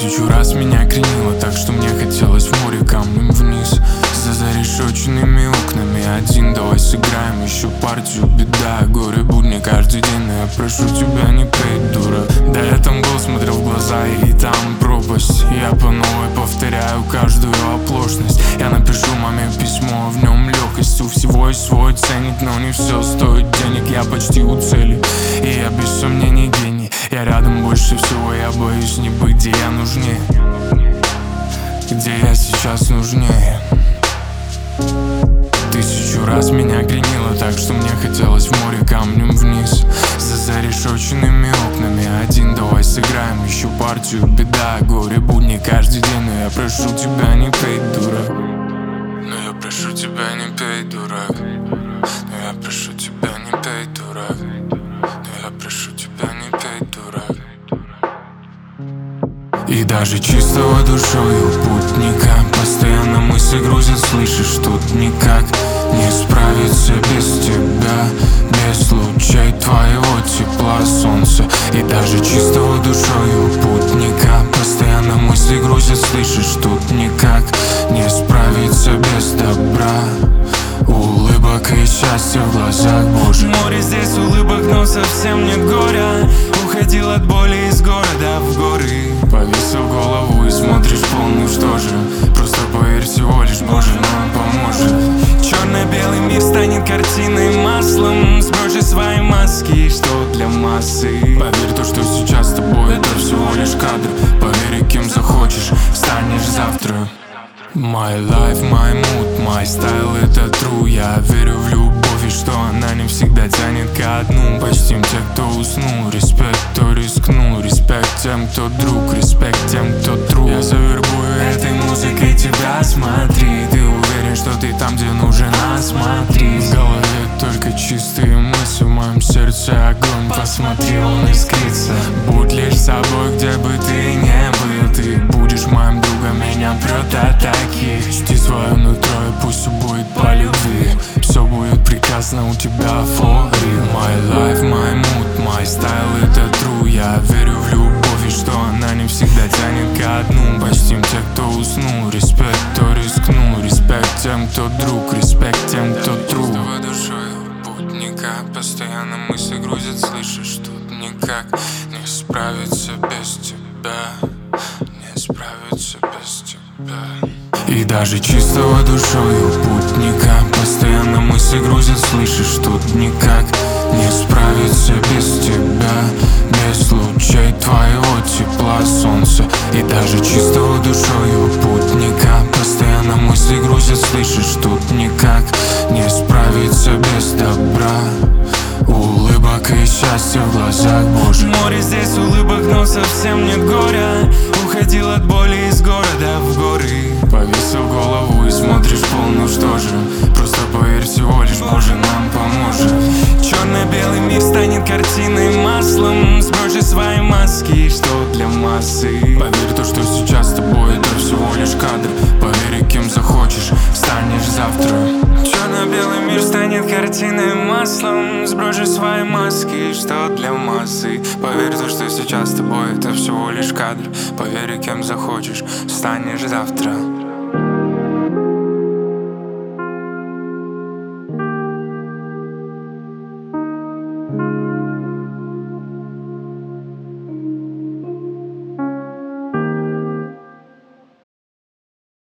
Тысячу раз меня кренило так, что мне хотелось в море камнем вниз. За зарешоченными окнами один, давай сыграем еще партию. Беда, горе, будни каждый день, но я прошу тебя, не пей, дура. Да я там был, смотрел в глаза, и там пропасть. Я по новой повторяю каждую оплошность. Я напишу маме письмо, в нем легкость. У всего есть свой ценник, но не все стоит денег. Я почти у цели, и я без сомнений гений. Я рядом больше всего, я боюсь не быть, где я нужнее, где я сейчас нужнее. Тысячу раз меня кренило так, что мне хотелось в море камнем вниз. За зарешоченными окнами один, давай сыграем еще партию. Беда, горе, будни каждый день, но я прошу тебя, не пей, дурак. Но я прошу тебя, не пей, дурак. Но я прошу тебя, не пей, дурак. Но я прошу тебя, не пей, дурак. И даже чистого душою путника постоянно мысли грузят, слышишь, тут никак не справиться без тебя, без лучей твоего тепла, солнца. И даже чистого душою путника постоянно мысли грузят, слышишь, тут никак не справиться без добра, улыбок и счастья в глазах, Боже. Море здесь улыбок, но совсем нет горя. Уходил от боли из города в горы. Повесил голову и смотришь полную, что же? Просто поверь, всего лишь Боже нам поможет. Черно-белый мир станет картиной маслом. Сбрось свои маски, что для массы. Поверь, то, что сейчас с тобой, это всего лишь кадр. Поверь, кем захочешь, станешь завтра. My life, my mood, my style, это true. Я верю в любовь и что она не всегда тянет ко дну. Почтим тех, кто уснул, респект, кто рискнул. Респект тем, кто друг, респект тем, кто true. Я завербую этой музыкой тебя, смотри. Ты уверен, что ты там, где нужен, осмотри. В голове только чистые мысли, в моем сердце огонь. Посмотри, он искрится. Будь лишь собой, где бы ты не был. Ты будешь моим другом, меня прет атаки. Чти свое нутро, и пусть все будет по любви. Все будет прекрасно у тебя, for real. My life, my mood, my style, это true. Я верю в любовь и что она не всегда тянет ко дну. Почтим тех, кто уснул, респект, кто рискнул. Респект тем, кто друг, респект тем, кто true. Чистого душою путника постоянно мысли грузят, слышишь, тут никак не справиться без тебя, не справиться без тебя. И даже чистого душою путника постоянно мысли грузят, слышишь, тут никак не справиться без тебя, без лучей твоего тепла, солнца. И даже чистого душою путника постоянно мысли грузят, слышишь, тут никак не справиться без добра, улыбок и счастья в глазах, Боже. Море здесь улыбок, но совсем нет горя. Уходил от боли из города в горы. Повесил голову и смотришь полную, что же? Просто поверь, всего лишь Боже нам поможет. Черно-белый мир станет картиной маслом. Сбрось свои маски, что для массы. Поверь, то, что сейчас с тобой, это всего лишь кадр. Поверь, кем захочешь, станешь завтра. Черно-белый мир станет картиной маслом. Сбрось свои маски, что для массы. Поверь, то, что сейчас с тобой, это всего лишь кадр. Поверь, кем захочешь, станешь завтра.